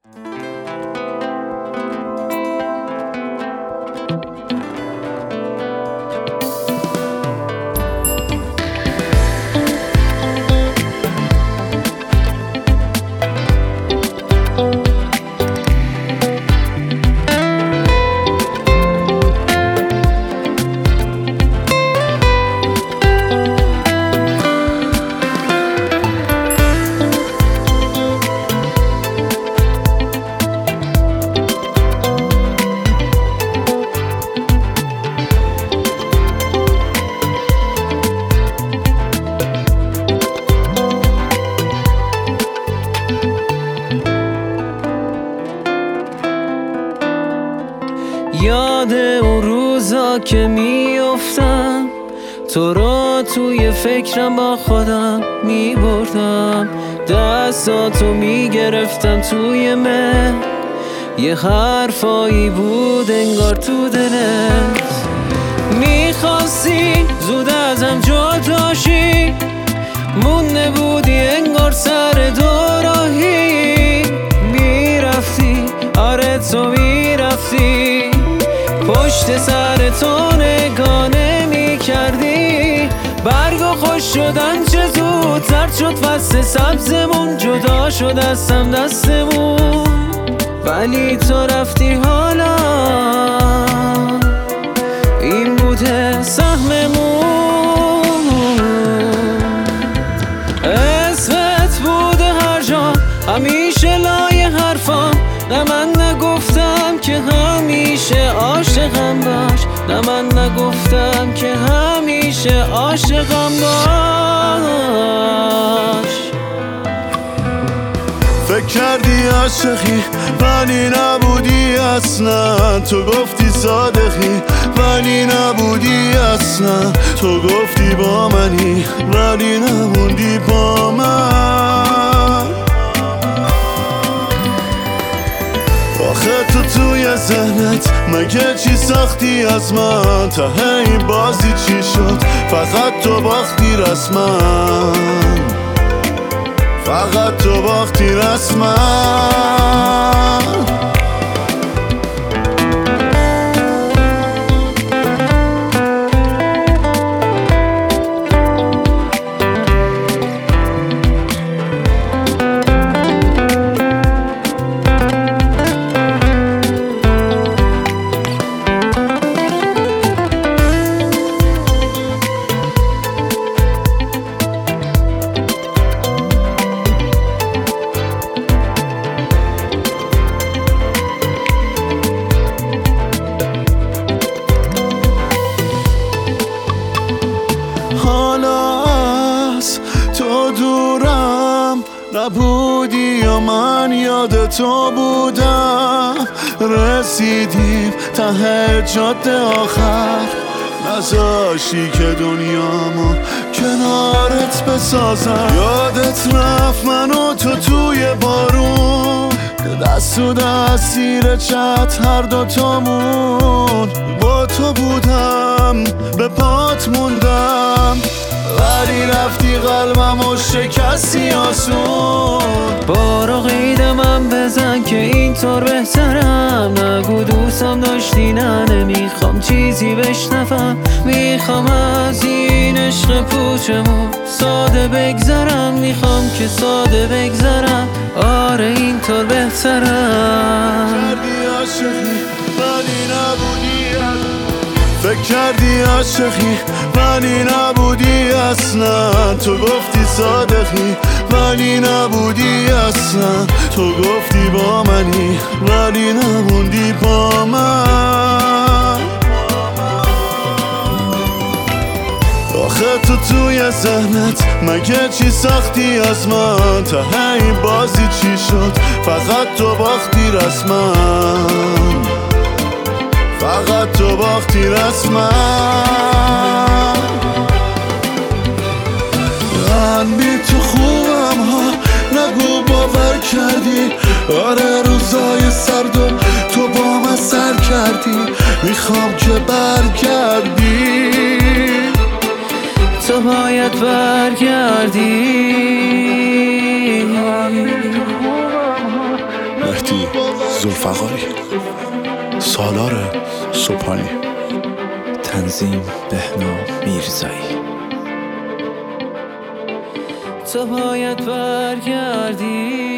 یاد اون روزا که میافتم تو رو توی فکرم با خودم میبردم، دستاتو میگرفتم توی من، یه حرفایی بود انگار تو دلت میخواستی زود ازم جداشی، مونده بودی انگار سر دوراهی، میرفتی آره تو میرفتی، پشت سر تو نگاه نمی کردی، برگا خوش شدن چه زود زرد شد فصل سبزمون، جدا شد ازم دستمون، ولی تو رفتی حالا این بوده سهممون، اسمت بوده هر جا همیشه لای حرفام، نه من نگفتم که همیشه عاشقم باش، نه من نگفتم که همیشه عاشقم باش. فکر کردی عاشقی ولی نبودی اصلا، تو گفتی صادقی ولی نبودی اصلا، تو گفتی با منی ولی نموندی با من، آخه تو توی ذهنت مگه چی ساختی از من، ته این بازی چی شد فقط تو باختی رسما، فقط تو باختی رسما. حالا از تو دورم نبودی یا من یاد تو بودم، رسیدیم ته جاده آخر، نذاشتی که دنیامو کنارت بسازم، یادت رفت من و تو توی بارون، دست و دست زیر چت هر دوتامون، با تو بودم به پات موندم، ولی رفتی قلبمو شکستی آسون، بارو قیدمم بزن که اینطور بهترم، نگو دوستم داشتی نه نمیخوام چیزی بشنفم، میخوام از این عشق پوچمون ساده بگذرم، میخوام که ساده بگذرم، آره اینطور بهترم. کردی عاشقی ولی نبودی، فکر کردی عاشقی ولی نبودی اصلا، تو گفتی صادقی ولی نبودی اصلا، تو گفتی با منی ولی نموندی با من، آخه تو توی ذهنت مگه چی ساختی از من، ته این بازی چی شد فقط تو باختی رسما، فقط تو باختی رسما. من بی تو خوبم ها نگو باور کردی، آره روزای سردو تو با من سر کردی، میخوام که برگردی، تو باید برگردی. مهدی سفاری. سالار سوپانی. تنظیم بهنام میرزایی. تو باید برگردی